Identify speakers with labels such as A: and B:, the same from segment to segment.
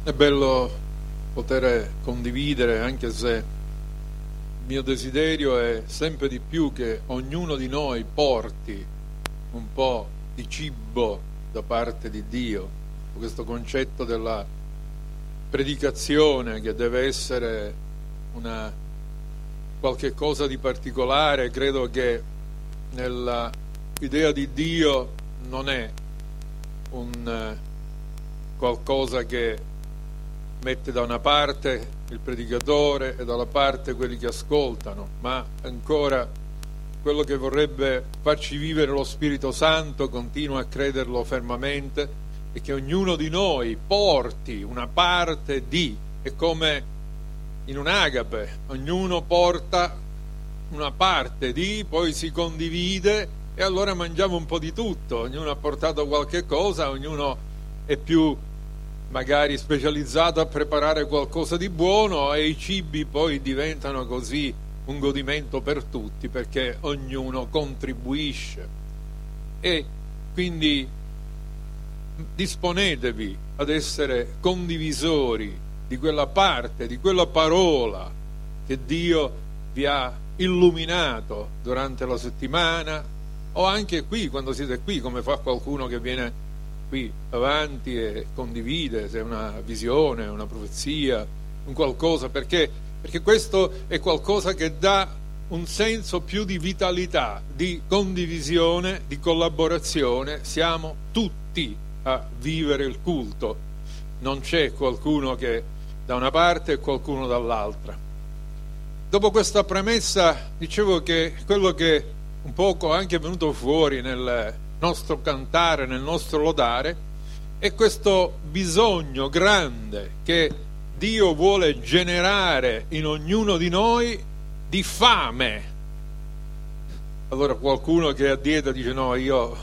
A: È bello poter condividere, anche se il mio desiderio è sempre di più che ognuno di noi porti un po' di cibo da parte di Dio. Questo concetto della predicazione, che deve essere una qualche cosa di particolare, credo che nella idea di Dio non è un qualcosa che mette da una parte il predicatore e dalla parte quelli che ascoltano, ma ancora quello che vorrebbe farci vivere lo Spirito Santo, continuo a crederlo fermamente, e che ognuno di noi porti una parte di, è come in un agape, ognuno porta una parte di, poi si condivide e allora mangiamo un po' di tutto, ognuno ha portato qualche cosa, ognuno è più magari specializzato a preparare qualcosa di buono e i cibi poi diventano così un godimento per tutti, perché ognuno contribuisce. E quindi disponetevi ad essere condivisori di quella parte, di quella parola che Dio vi ha illuminato durante la settimana, o anche qui, quando siete qui, come fa qualcuno che viene qui avanti e condivide, se è una visione, una profezia, un qualcosa, perché questo è qualcosa che dà un senso più di vitalità, di condivisione, di collaborazione. Siamo tutti a vivere il culto, non c'è qualcuno che da una parte e qualcuno dall'altra. Dopo questa premessa dicevo che quello che un poco anche è venuto fuori nel nostro cantare, nel nostro lodare, è questo bisogno grande che Dio vuole generare in ognuno di noi di fame. Allora qualcuno che è a dieta dice: no, io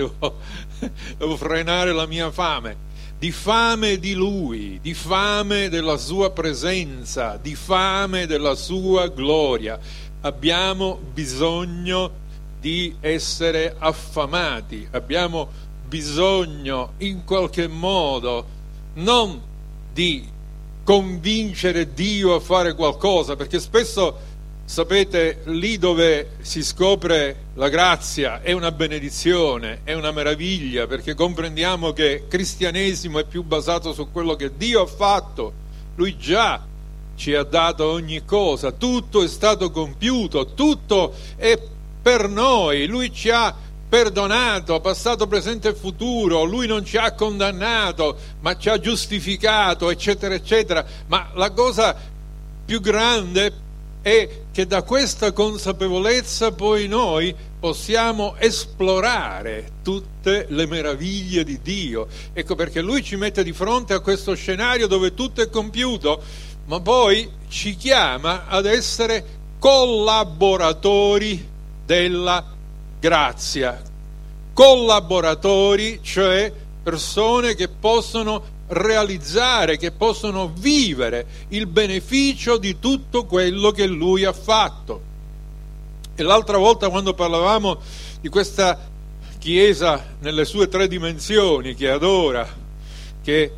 A: devo frenare la mia fame. Di fame di Lui, di fame della Sua presenza, di fame della Sua gloria. Abbiamo bisogno di essere affamati, abbiamo bisogno in qualche modo non di convincere Dio a fare qualcosa, perché spesso, sapete, lì dove si scopre la grazia è una benedizione, è una meraviglia, perché comprendiamo che il cristianesimo è più basato su quello che Dio ha fatto. Lui già ci ha dato ogni cosa, tutto è stato compiuto, tutto è per noi, Lui ci ha perdonato, passato, presente e futuro, Lui non ci ha condannato, ma ci ha giustificato, eccetera, eccetera. Ma la cosa più grande è che da questa consapevolezza poi noi possiamo esplorare tutte le meraviglie di Dio. Ecco perché Lui ci mette di fronte a questo scenario dove tutto è compiuto, ma poi ci chiama ad essere collaboratori della grazia, collaboratori, cioè persone che possono realizzare, che possono vivere il beneficio di tutto quello che Lui ha fatto. E l'altra volta, quando parlavamo di questa Chiesa nelle sue tre dimensioni, che adora, che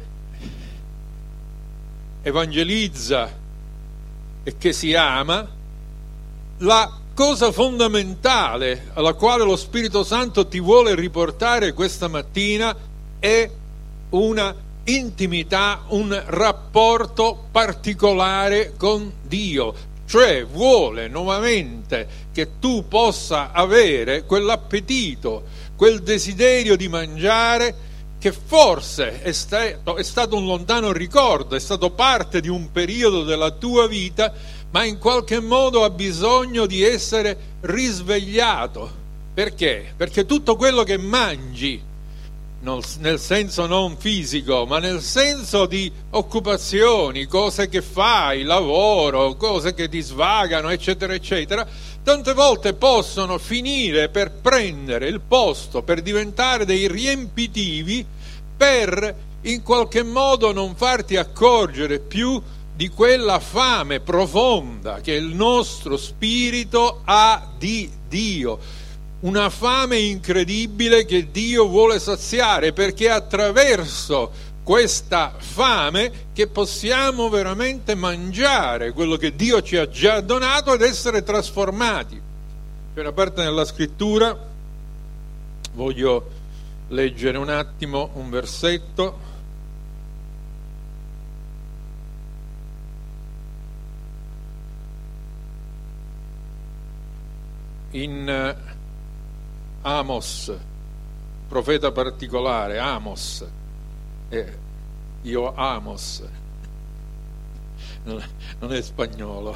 A: evangelizza e che si ama, la cosa fondamentale alla quale lo Spirito Santo ti vuole riportare questa mattina è una intimità, un rapporto particolare con Dio, cioè vuole nuovamente che tu possa avere quell'appetito, quel desiderio di mangiare che forse è stato un lontano ricordo, è stato parte di un periodo della tua vita, ma in qualche modo ha bisogno di essere risvegliato. Perché? Perché tutto quello che mangi, nel senso non fisico, ma nel senso di occupazioni, cose che fai, lavoro, cose che ti svagano, eccetera, eccetera, tante volte possono finire per prendere il posto, per diventare dei riempitivi, per in qualche modo non farti accorgere più di quella fame profonda che il nostro spirito ha di Dio, una fame incredibile che Dio vuole saziare, perché attraverso questa fame che possiamo veramente mangiare quello che Dio ci ha già donato ed essere trasformati. C'è una parte nella scrittura, voglio leggere un attimo un versetto. In Amos, profeta particolare, Amos, io Amos, non è spagnolo.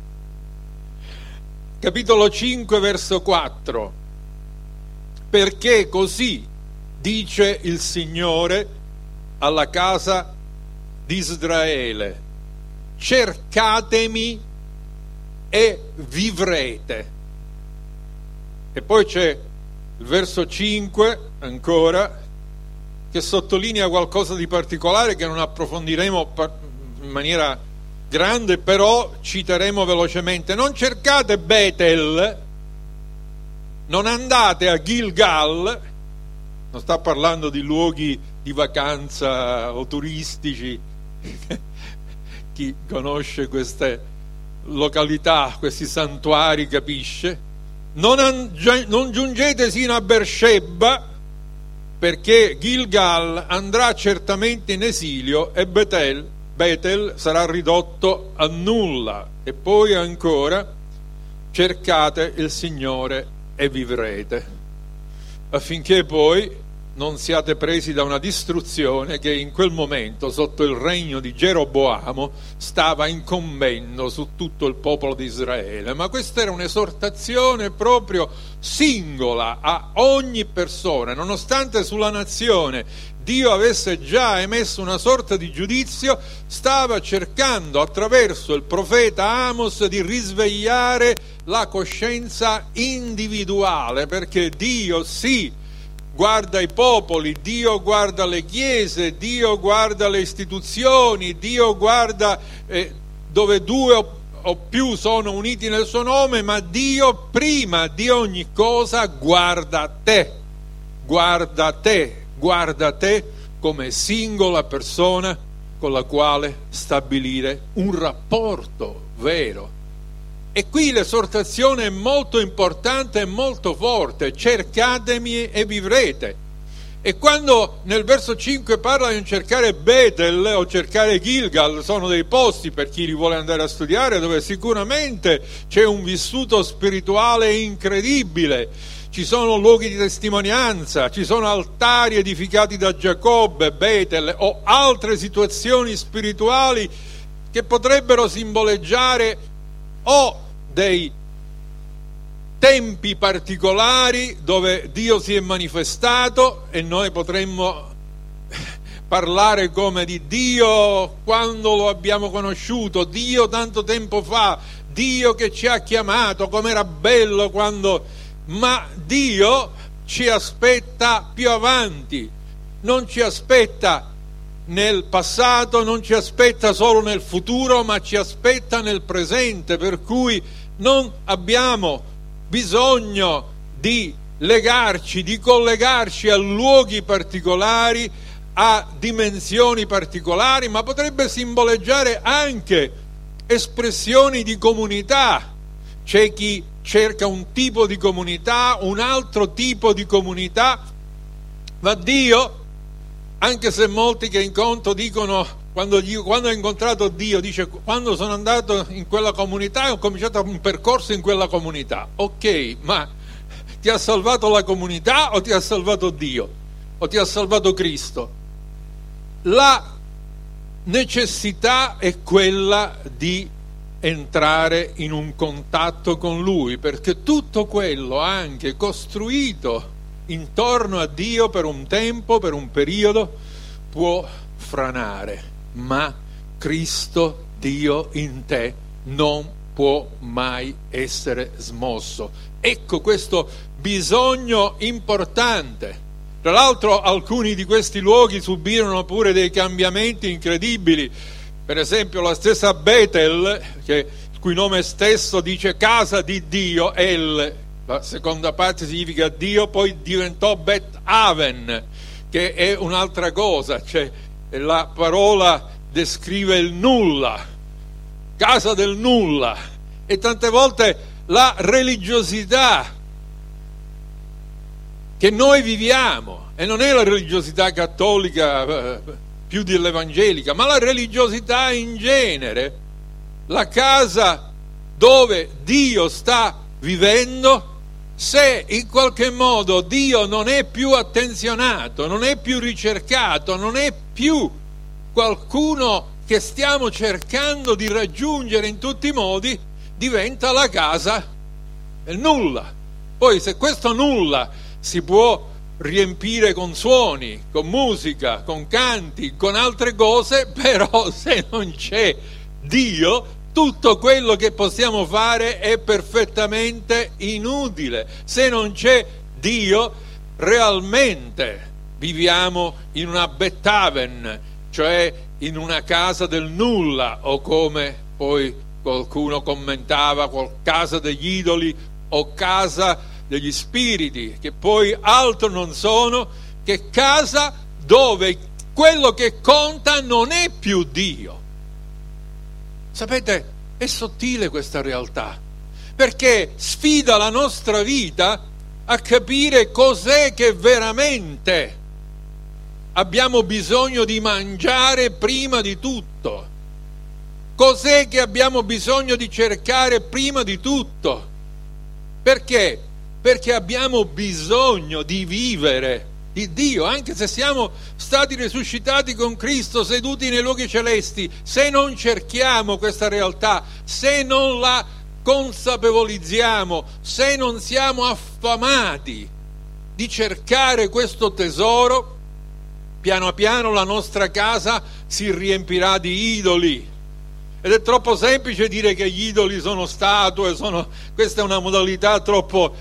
A: Capitolo 5, verso 4. Perché così dice il Signore alla casa di Israele: cercatemi e vivrete. E poi c'è il verso 5 ancora, che sottolinea qualcosa di particolare che non approfondiremo in maniera grande, però citeremo velocemente. Non cercate Betel, non andate a Gilgal, non sta parlando di luoghi di vacanza o turistici, chi conosce queste località, questi santuari capisce. Non giungete sino a Beersheba, perché Gilgal andrà certamente in esilio e Betel sarà ridotto a nulla. E poi ancora: cercate il Signore e vivrete, affinché poi non siate presi da una distruzione che in quel momento, sotto il regno di Geroboamo, stava incombendo su tutto il popolo di Israele. Ma questa era un'esortazione proprio singola a ogni persona, nonostante sulla nazione Dio avesse già emesso una sorta di giudizio, stava cercando attraverso il profeta Amos di risvegliare la coscienza individuale, perché Dio sì guarda i popoli, Dio guarda le chiese, Dio guarda le istituzioni, Dio guarda dove due o più sono uniti nel suo nome, ma Dio prima di ogni cosa guarda te come singola persona con la quale stabilire un rapporto vero. E qui l'esortazione è molto importante e molto forte: cercatemi e vivrete. E quando nel verso 5 parla di cercare Betel o cercare Gilgal, sono dei posti, per chi li vuole andare a studiare, dove sicuramente c'è un vissuto spirituale incredibile. Ci sono luoghi di testimonianza, ci sono altari edificati da Giacobbe, Betel o altre situazioni spirituali che potrebbero simboleggiare o dei tempi particolari dove Dio si è manifestato, e noi potremmo parlare come di Dio quando lo abbiamo conosciuto, Dio tanto tempo fa, Dio che ci ha chiamato, com'era bello quando... Ma Dio ci aspetta più avanti, non ci aspetta nel passato, non ci aspetta solo nel futuro, ma ci aspetta nel presente, per cui non abbiamo bisogno di legarci, di collegarci a luoghi particolari, a dimensioni particolari, ma potrebbe simboleggiare anche espressioni di comunità. C'è chi cerca un tipo di comunità, un altro tipo di comunità, ma Dio, anche se molti che incontro dicono, quando ho incontrato Dio, dice: quando sono andato in quella comunità ho cominciato un percorso in quella comunità. Ok, ma ti ha salvato la comunità o ti ha salvato Dio? O ti ha salvato Cristo? La necessità è quella di entrare in un contatto con Lui, perché tutto quello anche costruito intorno a Dio per un tempo, per un periodo, può franare, ma Cristo Dio in te non può mai essere smosso. Ecco questo bisogno importante. Tra l'altro alcuni di questi luoghi subirono pure dei cambiamenti incredibili. Per esempio la stessa Betel, il cui nome stesso dice casa di Dio, la seconda parte significa Dio, poi diventò Bet Aven, che è un'altra cosa, cioè la parola descrive il nulla, casa del nulla, e tante volte la religiosità che noi viviamo, e non è la religiosità cattolica più dell'evangelica, ma la religiosità in genere, la casa dove Dio sta vivendo, se in qualche modo Dio non è più attenzionato, non è più ricercato, non è più qualcuno che stiamo cercando di raggiungere in tutti i modi, diventa la casa del nulla. Poi se questo nulla si può riempire con suoni, con musica, con canti, con altre cose, però se non c'è Dio, tutto quello che possiamo fare è perfettamente inutile. Se non c'è Dio, realmente viviamo in una Beethoven, cioè in una casa del nulla, o come poi qualcuno commentava, casa degli idoli o casa degli spiriti, che poi altro non sono che casa dove quello che conta non è più Dio. Sapete, è sottile questa realtà, perché sfida la nostra vita a capire cos'è che veramente abbiamo bisogno di mangiare prima di tutto, cos'è che abbiamo bisogno di cercare prima di tutto. Perché? Perché abbiamo bisogno di vivere di Dio, anche se siamo stati risuscitati con Cristo, seduti nei luoghi celesti. Se non cerchiamo questa realtà, se non la consapevolizziamo, se non siamo affamati di cercare questo tesoro, piano piano la nostra casa si riempirà di idoli. Ed è troppo semplice dire che gli idoli sono statue, questa è una modalità troppo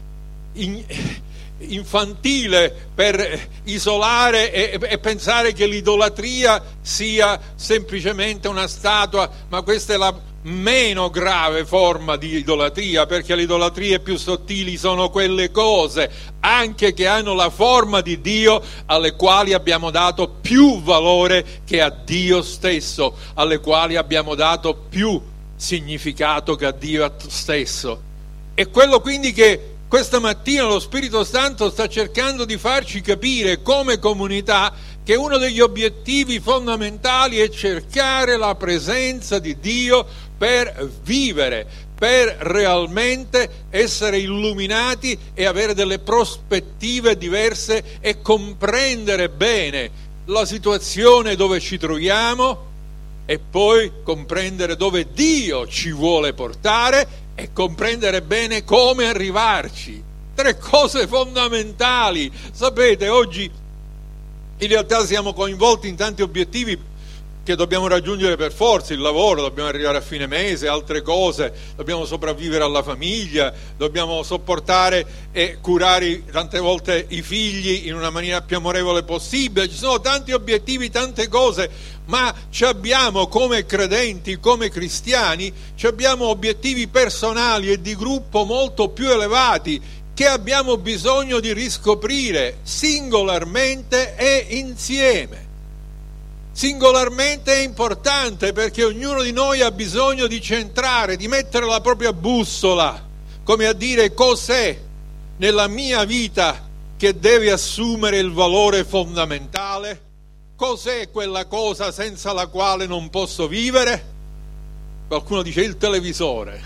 A: infantile per isolare e pensare che l'idolatria sia semplicemente una statua, ma questa è la meno grave forma di idolatria, perché le idolatrie più sottili sono quelle cose anche che hanno la forma di Dio, alle quali abbiamo dato più valore che a Dio stesso, alle quali abbiamo dato più significato che a Dio stesso. E quello quindi che questa mattina lo Spirito Santo sta cercando di farci capire come comunità, che uno degli obiettivi fondamentali è cercare la presenza di Dio per vivere, per realmente essere illuminati e avere delle prospettive diverse e comprendere bene la situazione dove ci troviamo, e poi comprendere dove Dio ci vuole portare e comprendere bene come arrivarci. 3 cose fondamentali. Sapete, oggi in realtà siamo coinvolti in tanti obiettivi che dobbiamo raggiungere per forza: il lavoro, dobbiamo arrivare a fine mese, altre cose, dobbiamo sopravvivere alla famiglia, dobbiamo sopportare e curare tante volte i figli in una maniera più amorevole possibile. Ci sono tanti obiettivi, tante cose, ma ci abbiamo come credenti, come cristiani, ci abbiamo obiettivi personali e di gruppo molto più elevati che abbiamo bisogno di riscoprire singolarmente e insieme. Singolarmente è importante perché ognuno di noi ha bisogno di centrare, di mettere la propria bussola, come a dire: cos'è nella mia vita che deve assumere il valore fondamentale? Cos'è quella cosa senza la quale non posso vivere? Qualcuno dice il televisore.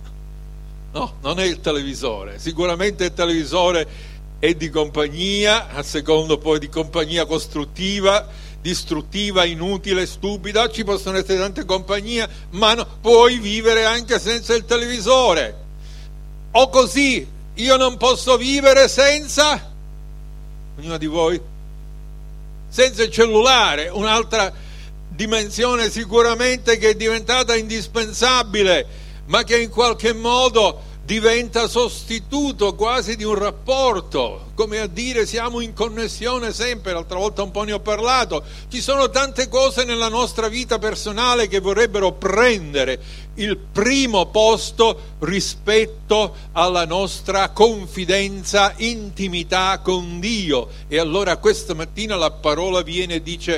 A: No, non è il televisore. Sicuramente il televisore è di compagnia, a secondo poi di compagnia costruttiva, distruttiva, inutile, stupida. Ci possono essere tante compagnie, ma puoi vivere anche senza il televisore. O così, io non posso vivere senza, ognuno di voi, senza il cellulare, un'altra dimensione sicuramente che è diventata indispensabile, ma che in qualche modo diventa sostituto quasi di un rapporto, come a dire siamo in connessione sempre. L'altra volta un po' ne ho parlato. Ci sono tante cose nella nostra vita personale che vorrebbero prendere il primo posto rispetto alla nostra confidenza, intimità con Dio. E allora questa mattina la parola viene e dice: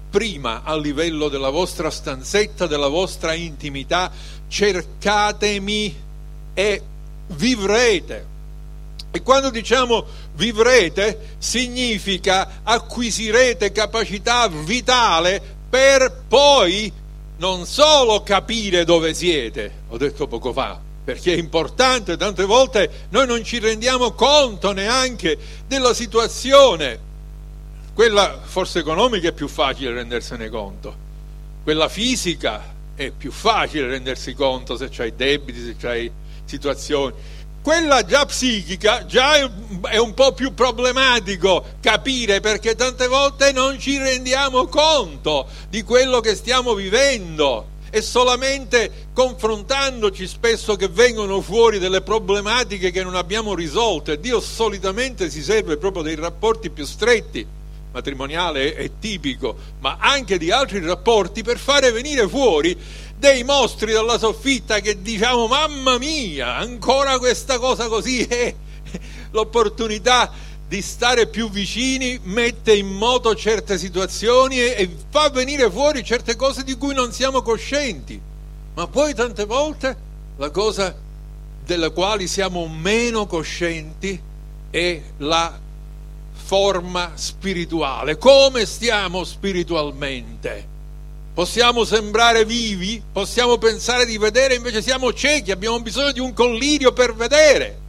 A: prima a livello della vostra stanzetta, della vostra intimità, cercatemi e vivrete. E quando diciamo vivrete, significa acquisirete capacità vitale per poi non solo capire dove siete, ho detto poco fa, perché è importante, tante volte noi non ci rendiamo conto neanche della situazione. Quella forse economica è più facile rendersene conto, quella fisica è più facile rendersi conto se c'hai debiti, se c'hai situazioni. Quella già psichica già è un po' più problematico capire, perché tante volte non ci rendiamo conto di quello che stiamo vivendo. È solamente confrontandoci spesso che vengono fuori delle problematiche che non abbiamo risolto, e Dio solitamente si serve proprio dei rapporti più stretti, matrimoniale è tipico, ma anche di altri rapporti, per fare venire fuori dei mostri dalla soffitta che diciamo mamma mia, ancora questa cosa così. L'opportunità di stare più vicini mette in moto certe situazioni e fa venire fuori certe cose di cui non siamo coscienti. Ma poi tante volte la cosa della quale siamo meno coscienti è la forma spirituale. Come stiamo spiritualmente? Possiamo sembrare vivi, possiamo pensare di vedere, invece siamo ciechi, abbiamo bisogno di un collirio per vedere.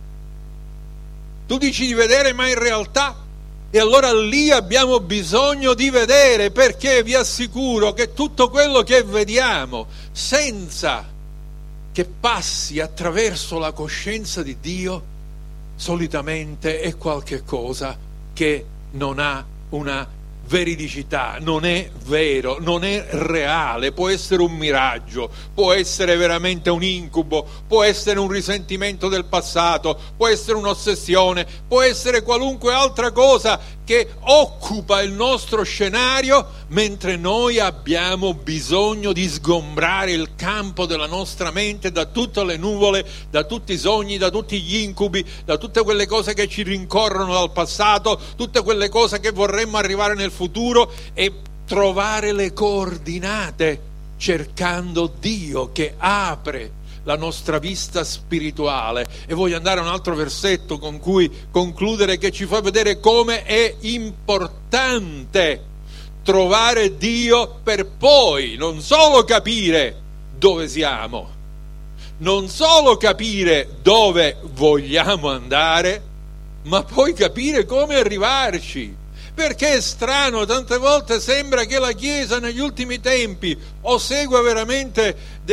A: Tu dici di vedere, ma in realtà, e allora lì abbiamo bisogno di vedere, perché vi assicuro che tutto quello che vediamo, senza che passi attraverso la coscienza di Dio, solitamente è qualche cosa che non ha una veridicità, non è vero, non è reale, può essere un miraggio, può essere veramente un incubo, può essere un risentimento del passato, può essere un'ossessione, può essere qualunque altra cosa che occupa il nostro scenario, mentre noi abbiamo bisogno di sgombrare il campo della nostra mente da tutte le nuvole, da tutti i sogni, da tutti gli incubi, da tutte quelle cose che ci rincorrono dal passato, tutte quelle cose che vorremmo arrivare nel futuro, e trovare le coordinate cercando Dio che apre la nostra vista spirituale. E voglio andare a un altro versetto con cui concludere, che ci fa vedere come è importante trovare Dio per poi non solo capire dove siamo, non solo capire dove vogliamo andare, ma poi capire come arrivarci. Perché è strano, tante volte sembra che la Chiesa negli ultimi tempi o segua veramente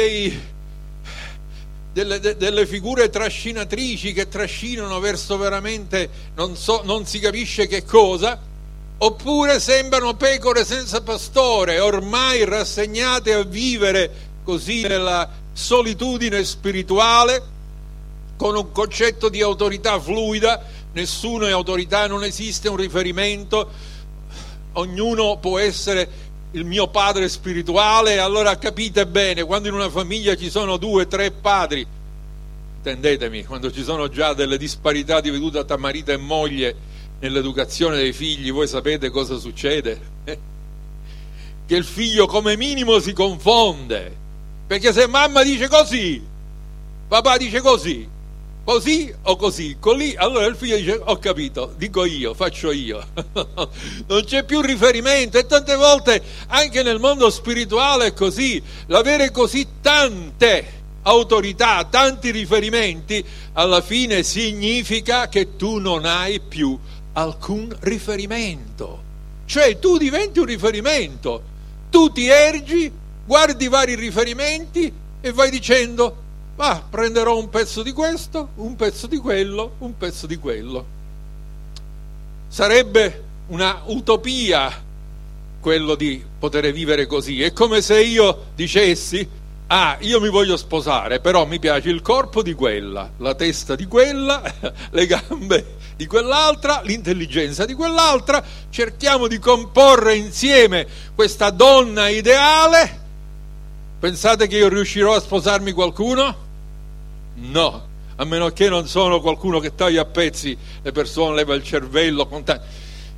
A: delle figure trascinatrici che trascinano verso veramente non si capisce che cosa, oppure sembrano pecore senza pastore, ormai rassegnate a vivere così nella solitudine spirituale, con un concetto di autorità fluida. Nessuno è autorità, non esiste un riferimento, ognuno può essere il mio padre spirituale. Allora capite bene, quando in una famiglia ci sono 2 o 3 padri, intendetemi, quando ci sono già delle disparità di veduta tra marito e moglie nell'educazione dei figli, voi sapete cosa succede? Che il figlio come minimo si confonde, perché se mamma dice così, papà dice così o così, colì, allora il figlio dice ho capito, dico io, faccio io. Non c'è più riferimento. E tante volte anche nel mondo spirituale è così. L'avere così tante autorità, tanti riferimenti, alla fine significa che tu non hai più alcun riferimento. Cioè tu diventi un riferimento, tu ti ergi, guardi vari riferimenti e vai dicendo prenderò un pezzo di questo, un pezzo di quello, un pezzo di quello. Sarebbe una utopia quello di poter vivere così. È come se io dicessi io mi voglio sposare, però mi piace il corpo di quella, la testa di quella, le gambe di quell'altra, l'intelligenza di quell'altra, cerchiamo di comporre insieme questa donna ideale. Pensate che io riuscirò a sposarmi qualcuno? No, a meno che non sono qualcuno che taglia a pezzi le persone, leva il cervello.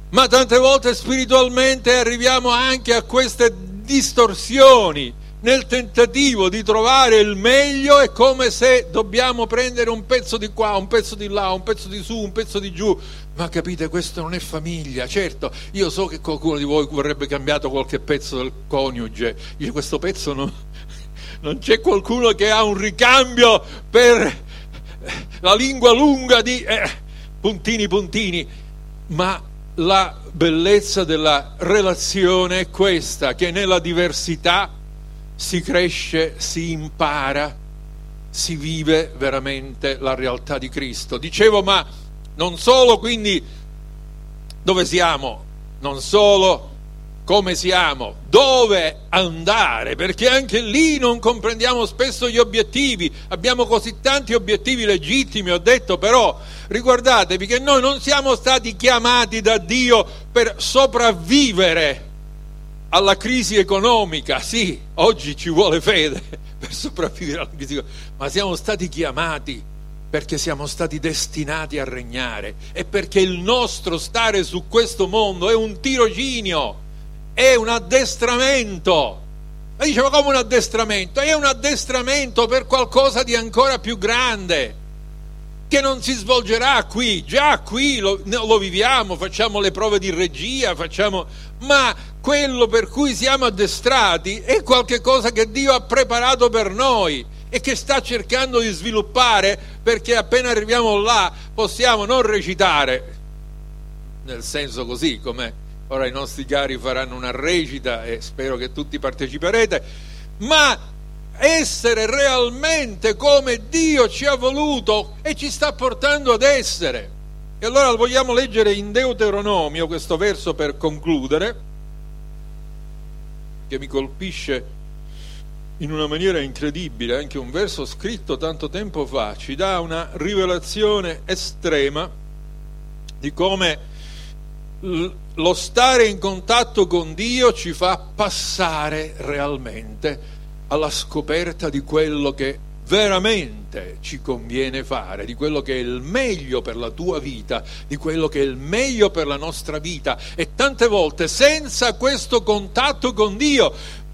A: ma tante volte spiritualmente arriviamo anche a queste distorsioni. Nel tentativo di trovare il meglio è come se dobbiamo prendere un pezzo di qua, un pezzo di là, un pezzo di su, un pezzo di giù. Ma capite, questo non è famiglia. Certo, io so che qualcuno di voi vorrebbe cambiato qualche pezzo del coniuge. Io questo pezzo non c'è qualcuno che ha un ricambio per la lingua lunga di puntini, ma la bellezza della relazione è questa, che nella diversità si cresce, si impara, si vive veramente la realtà di Cristo. Dicevo, ma non solo quindi dove siamo, non solo come siamo, dove andare, perché anche lì non comprendiamo spesso gli obiettivi. Abbiamo così tanti obiettivi legittimi, ho detto, però ricordatevi che noi non siamo stati chiamati da Dio per sopravvivere alla crisi economica. Sì, oggi ci vuole fede per sopravvivere alla crisi economica, ma siamo stati chiamati perché siamo stati destinati a regnare e perché il nostro stare su questo mondo è un tirocinio, è un addestramento. E dice, ma come un addestramento? È un addestramento per qualcosa di ancora più grande, che non si svolgerà qui. Già qui lo viviamo, facciamo le prove di regia, ma quello per cui siamo addestrati è qualche cosa che Dio ha preparato per noi e che sta cercando di sviluppare, perché appena arriviamo là possiamo non recitare, nel senso così come ora i nostri cari faranno una recita e spero che tutti parteciperete, ma essere realmente come Dio ci ha voluto e ci sta portando ad essere. E allora vogliamo leggere in Deuteronomio questo verso per concludere, che mi colpisce in una maniera incredibile. Anche un verso scritto tanto tempo fa ci dà una rivelazione estrema di come lo stare in contatto con Dio ci fa passare realmente alla scoperta di quello che veramente ci conviene fare, di quello che è il meglio per la tua vita, di quello che è il meglio per la nostra vita. E tante volte senza questo contatto con Dio,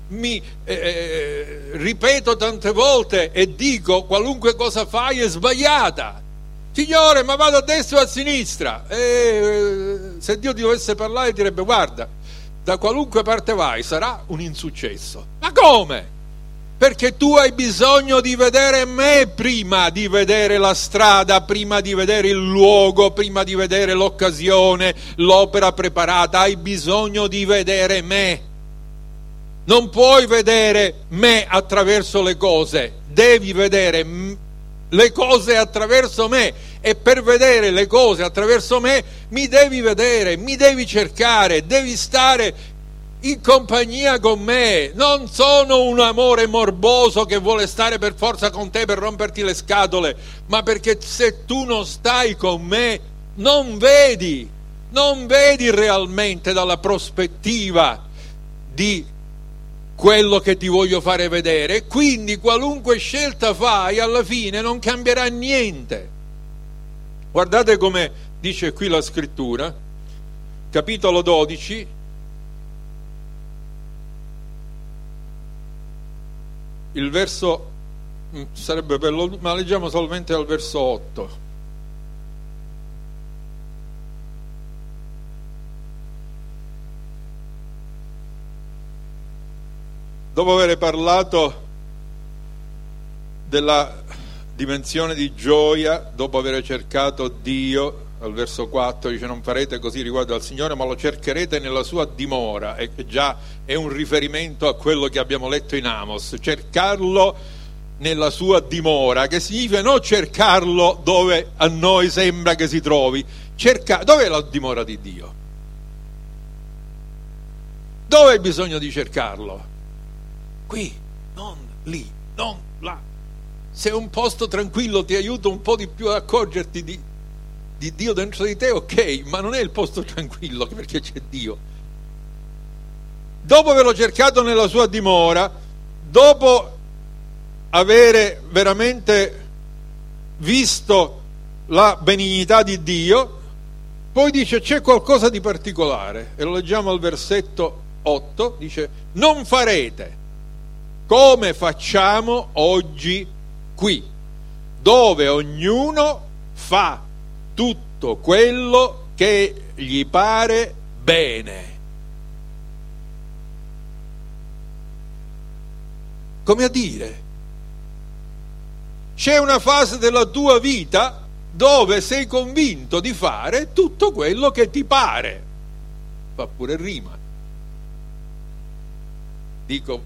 A: ripeto tante volte e dico, qualunque cosa fai è sbagliata. Signore, ma vado a destra o a sinistra? Se Dio ti dovesse parlare direbbe, guarda, da qualunque parte vai sarà un insuccesso. Ma come? Perché tu hai bisogno di vedere me prima di vedere la strada, prima di vedere il luogo, prima di vedere l'occasione, l'opera preparata. Hai bisogno di vedere me. Non puoi vedere me attraverso le cose, devi vedere le cose attraverso me, e per vedere le cose attraverso me mi devi vedere, mi devi cercare, devi stare in compagnia con me. Non sono un amore morboso che vuole stare per forza con te per romperti le scatole, ma perché se tu non stai con me non vedi realmente dalla prospettiva di quello che ti voglio fare vedere, e quindi qualunque scelta fai alla fine non cambierà niente. Guardate come dice qui la scrittura, capitolo 12, il verso sarebbe bello, ma leggiamo solamente al verso 8. Dopo aver parlato della dimensione di gioia, dopo aver cercato Dio, al verso 4 dice, non farete così riguardo al Signore, ma lo cercherete nella sua dimora, e già è un riferimento a quello che abbiamo letto in Amos, cercarlo nella sua dimora, che significa non cercarlo dove a noi sembra che si trovi. Dove è la dimora di Dio? Dove hai bisogno di cercarlo? Qui, non lì, non là. Se un posto tranquillo ti aiuta un po' di più ad accorgerti di Dio dentro di te, ok, ma non è il posto tranquillo perché c'è Dio. Dopo averlo cercato nella sua dimora, dopo avere veramente visto la benignità di Dio, Poi dice c'è qualcosa di particolare, e lo leggiamo al versetto 8, dice non farete come facciamo oggi qui, dove ognuno fa tutto quello che gli pare bene. Come a dire, c'è una fase della tua vita dove sei convinto di fare tutto quello che ti pare. Fa pure rima. Dico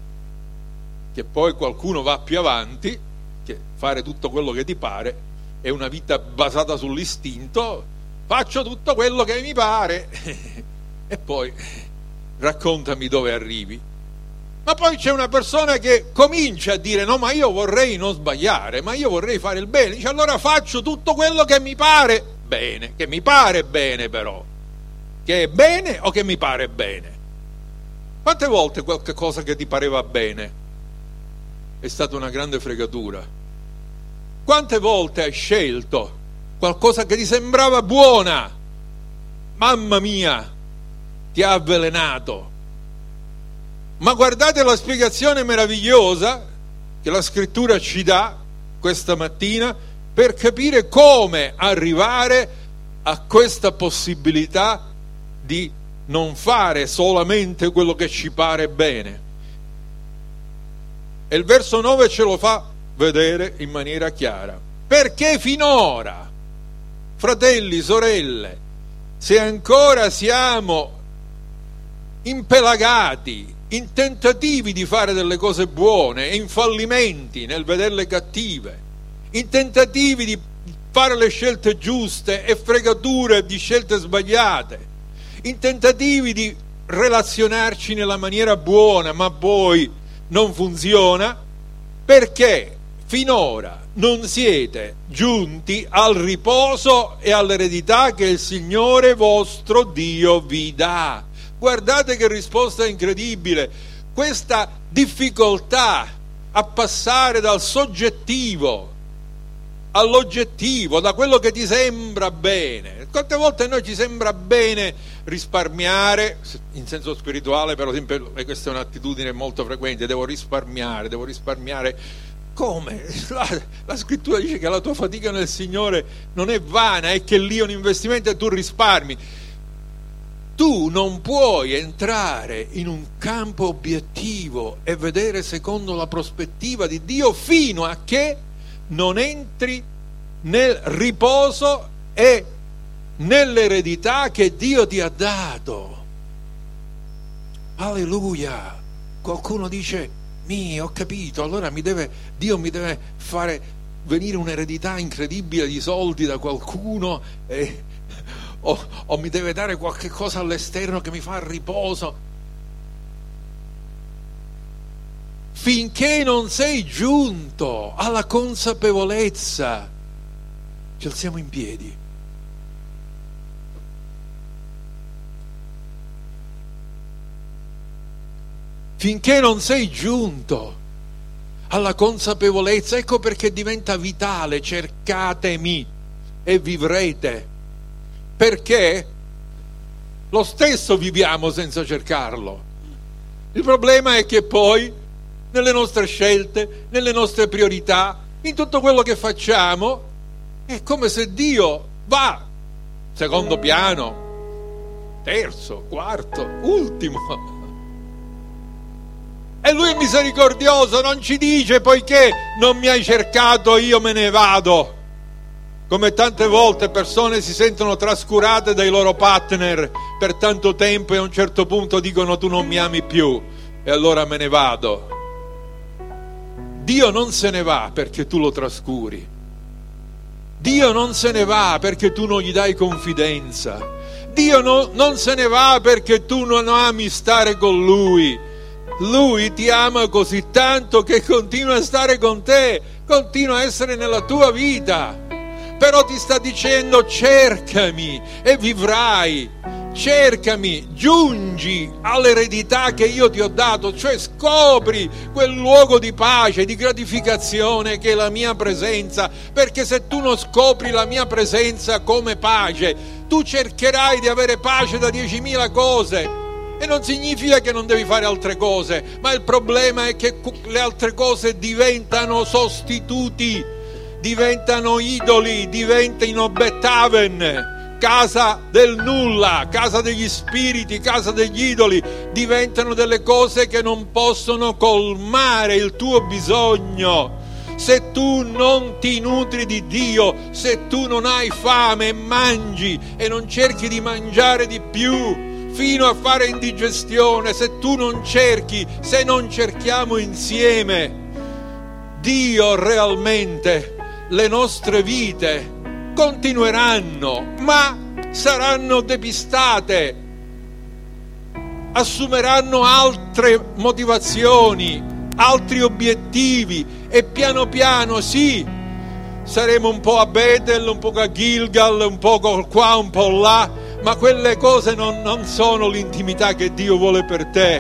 A: che poi qualcuno va più avanti, che fare tutto quello che ti pare è una vita basata sull'istinto, faccio tutto quello che mi pare e poi raccontami dove arrivi. Ma poi c'è una persona che comincia a dire no, ma io vorrei non sbagliare, ma io vorrei fare il bene. Dice allora faccio tutto quello che mi pare bene, che mi pare bene però, che è bene o che mi pare bene. Quante volte qualche cosa che ti pareva bene è stata una grande fregatura? Quante volte hai scelto qualcosa che ti sembrava buona, mamma mia, ti ha avvelenato? Ma guardate la spiegazione meravigliosa che la scrittura ci dà questa mattina per capire come arrivare a questa possibilità di non fare solamente quello che ci pare bene. E il verso 9 ce lo fa vedere in maniera chiara. Perché finora, fratelli, sorelle, se ancora siamo impelagati in tentativi di fare delle cose buone e in fallimenti nel vederle cattive, in tentativi di fare le scelte giuste e fregature di scelte sbagliate, in tentativi di relazionarci nella maniera buona, ma poi non funziona, perché finora non siete giunti al riposo e all'eredità che il Signore vostro Dio vi dà. Guardate che risposta incredibile, questa difficoltà a passare dal soggettivo all'oggettivo, da quello che ti sembra bene. Quante volte a noi ci sembra bene risparmiare, in senso spirituale per esempio, e questa è un'attitudine molto frequente, devo risparmiare. Come? La scrittura dice che la tua fatica nel Signore non è vana, è che lì è un investimento e tu risparmi. Tu non puoi entrare in un campo obiettivo e vedere secondo la prospettiva di Dio fino a che non entri nel riposo e nell'eredità che Dio ti ha dato. Alleluia! Qualcuno dice, ho capito, allora Dio mi deve fare venire un'eredità incredibile di soldi da qualcuno o mi deve dare qualche cosa all'esterno che mi fa riposo. Finché non sei giunto alla consapevolezza, ci alziamo in piedi. Finché non sei giunto alla consapevolezza, ecco perché diventa vitale, cercatemi e vivrete. Perché lo stesso viviamo senza cercarlo. Il problema è che poi nelle nostre scelte, nelle nostre priorità, in tutto quello che facciamo, è come se Dio va secondo piano, terzo, quarto, ultimo. E Lui è misericordioso, non ci dice poiché non mi hai cercato io me ne vado. Come tante volte persone si sentono trascurate dai loro partner per tanto tempo e a un certo punto dicono tu non mi ami più e allora me ne vado. Dio non se ne va perché tu lo trascuri. Dio non se ne va perché tu non gli dai confidenza. Dio non se ne va perché tu non ami stare con Lui. Lui ti ama così tanto che continua a stare con te, continua a essere nella tua vita. Però ti sta dicendo cercami e vivrai, cercami, giungi all'eredità che io ti ho dato, cioè scopri quel luogo di pace, di gratificazione che è la mia presenza, perché se tu non scopri la mia presenza come pace, tu cercherai di avere pace da 10.000 cose, e non significa che non devi fare altre cose, ma il problema è che le altre cose diventano sostituti, diventano idoli, diventano Beethoven, casa del nulla, casa degli spiriti, casa degli idoli, diventano delle cose che non possono colmare il tuo bisogno. Se tu non ti nutri di Dio, se tu non hai fame e mangi e non cerchi di mangiare di più fino a fare indigestione, se tu non cerchi, se non cerchiamo insieme Dio realmente, le nostre vite continueranno, ma saranno depistate, assumeranno altre motivazioni, altri obiettivi, e piano piano sì, saremo un po' a Bethel, un po' a Gilgal, un po' qua, un po' là, ma quelle cose non sono l'intimità che Dio vuole per te,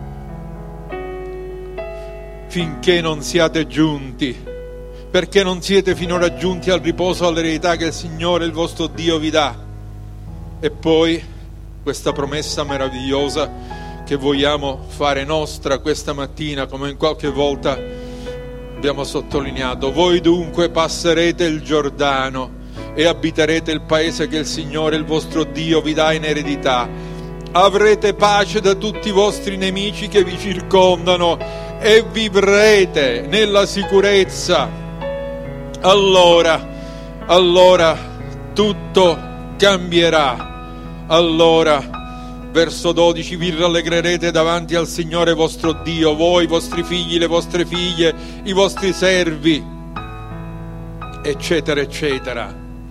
A: finché non siate giunti, perché non siete finora giunti al riposo, all'eredità che il Signore, il vostro Dio, vi dà. E poi questa promessa meravigliosa che vogliamo fare nostra questa mattina, come in qualche volta abbiamo sottolineato: voi dunque passerete il Giordano e abiterete il paese che il Signore, il vostro Dio, vi dà in eredità. Avrete pace da tutti i vostri nemici che vi circondano e vivrete nella sicurezza. Allora tutto cambierà. Allora, verso 12, vi rallegrerete davanti al Signore vostro Dio, voi, i vostri figli, le vostre figlie, i vostri servi, eccetera, eccetera.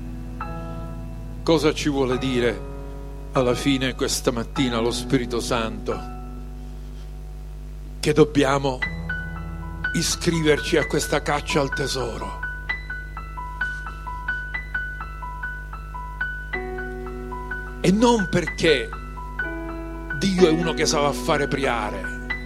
A: Cosa ci vuole dire alla fine questa mattina lo Spirito Santo? Che dobbiamo iscriverci a questa caccia al tesoro. E non perché Dio è uno che sa fare priare,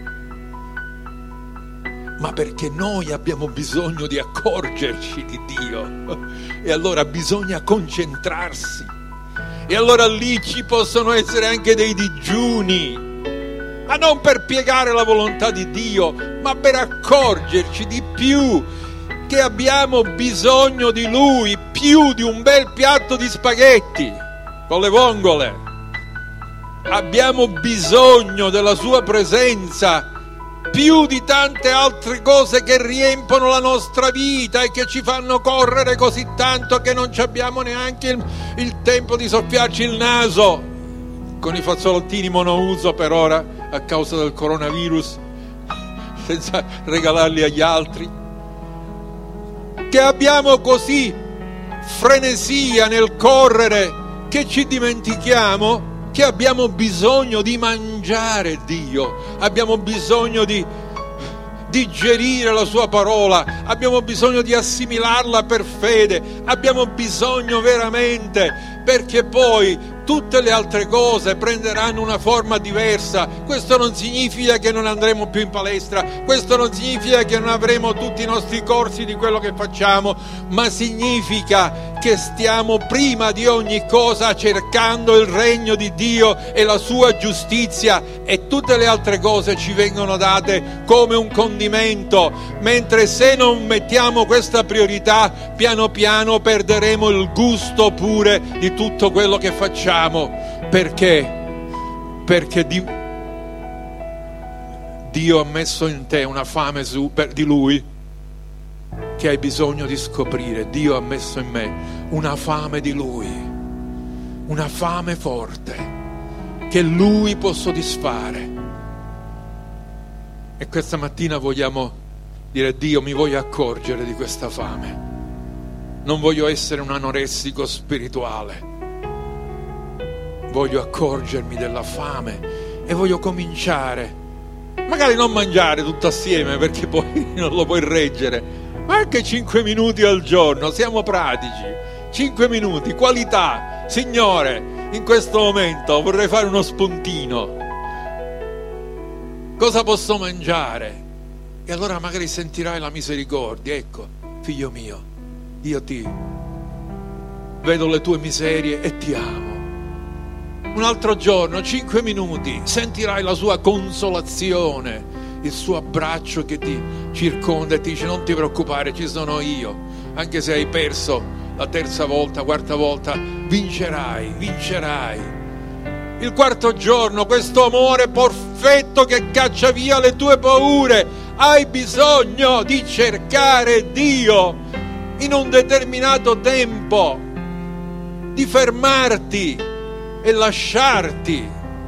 A: ma perché noi abbiamo bisogno di accorgerci di Dio, e allora bisogna concentrarsi, e allora lì ci possono essere anche dei digiuni, ma non per piegare la volontà di Dio, ma per accorgerci di più che abbiamo bisogno di Lui, più di un bel piatto di spaghetti con le vongole. Abbiamo bisogno della sua presenza più di tante altre cose che riempiono la nostra vita e che ci fanno correre così tanto che non ci abbiamo neanche il tempo di soffiarci il naso con i fazzolottini monouso per ora a causa del coronavirus, senza regalarli agli altri. Che abbiamo così frenesia nel correre che ci dimentichiamo che abbiamo bisogno di mangiare Dio, abbiamo bisogno di digerire la sua parola, abbiamo bisogno di assimilarla per fede, abbiamo bisogno veramente, perché poi tutte le altre cose prenderanno una forma diversa. Questo non significa che non andremo più in palestra, questo non significa che non avremo tutti i nostri corsi di quello che facciamo, ma significa che stiamo prima di ogni cosa cercando il regno di Dio e la sua giustizia, e tutte le altre cose ci vengono date come un condimento, mentre se non mettiamo questa priorità, piano piano perderemo il gusto pure di tutto quello che facciamo. Perché? Perché Dio ha messo in te una fame di Lui che hai bisogno di scoprire. Dio ha messo in me una fame di Lui, una fame forte che Lui può soddisfare. E questa mattina vogliamo dire: Dio, mi voglio accorgere di questa fame, non voglio essere un anoressico spirituale, voglio accorgermi della fame e voglio cominciare, magari non mangiare tutto assieme perché poi non lo puoi reggere, ma anche 5 minuti al giorno, siamo pratici, 5 minuti, qualità. Signore, in questo momento vorrei fare uno spuntino. Cosa posso mangiare? E allora magari sentirai la misericordia. Ecco, figlio mio, io ti vedo le tue miserie e ti amo. Un altro giorno, 5 minuti, sentirai la sua consolazione, il suo abbraccio che ti circonda e ti dice: non ti preoccupare, ci sono io. Anche se hai perso la terza volta, quarta volta, vincerai. Il quarto giorno, questo amore perfetto che caccia via le tue paure. Hai bisogno di cercare Dio in un determinato tempo, di fermarti e lasciarti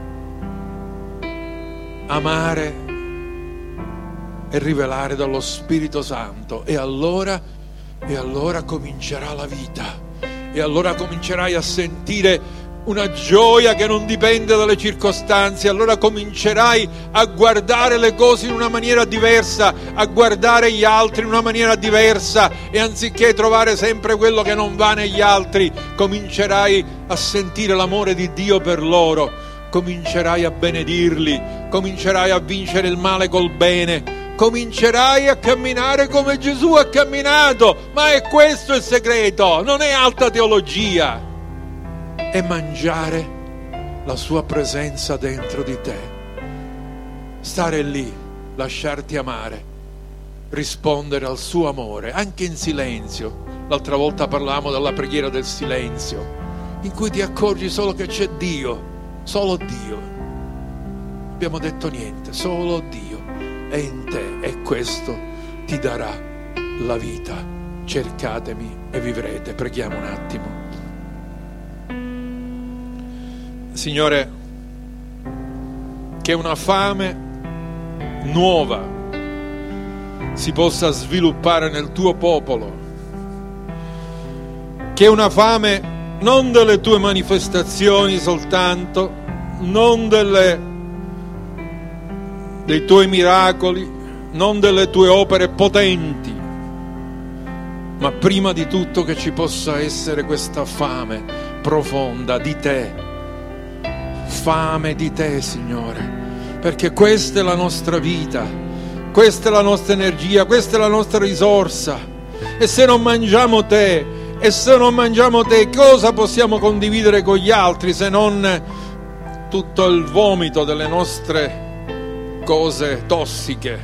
A: amare e rivelare dallo Spirito Santo. E allora comincerà la vita, e allora comincerai a sentire una gioia che non dipende dalle circostanze. Allora comincerai a guardare le cose in una maniera diversa, a guardare gli altri in una maniera diversa, e anziché trovare sempre quello che non va negli altri, comincerai a sentire l'amore di Dio per loro, comincerai a benedirli, comincerai a vincere il male col bene, comincerai a camminare come Gesù ha camminato. Ma è questo il segreto, non è alta teologia, è mangiare la sua presenza dentro di te, stare lì, lasciarti amare, rispondere al suo amore anche in silenzio. L'altra volta parlavamo della preghiera del silenzio, in cui ti accorgi solo che c'è Dio, solo Dio. Non abbiamo detto niente, solo Dio è in te, e questo ti darà la vita. Cercatemi e vivrete. Preghiamo un attimo. Signore, che una fame nuova si possa sviluppare nel tuo popolo, che una fame non delle tue manifestazioni soltanto, non dei tuoi miracoli, non delle tue opere potenti, ma prima di tutto che ci possa essere questa fame profonda di te. Fame di te, Signore, perché questa è la nostra vita, questa è la nostra energia, questa è la nostra risorsa. E se non mangiamo te, cosa possiamo condividere con gli altri se non tutto il vomito delle nostre cose tossiche?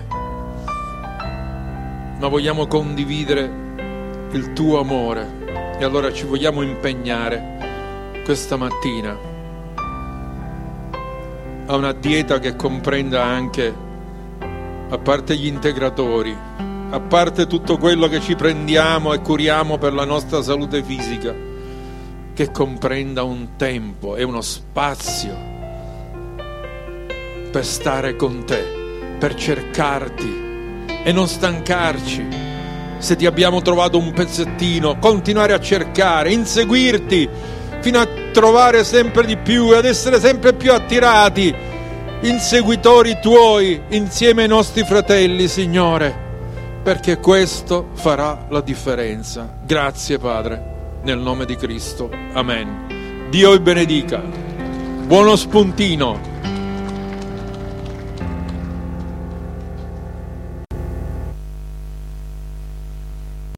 A: Ma vogliamo condividere il tuo amore, e allora ci vogliamo impegnare questa mattina a una dieta che comprenda anche, a parte gli integratori, a parte tutto quello che ci prendiamo e curiamo per la nostra salute fisica, che comprenda un tempo e uno spazio per stare con te, per cercarti e non stancarci. Se ti abbiamo trovato un pezzettino, continuare a cercare, inseguirti fino a trovare sempre di più e ad essere sempre più attirati, inseguitori tuoi insieme ai nostri fratelli, Signore, perché questo farà la differenza. Grazie, Padre, nel nome di Cristo. Amen. Dio vi benedica. Buono spuntino.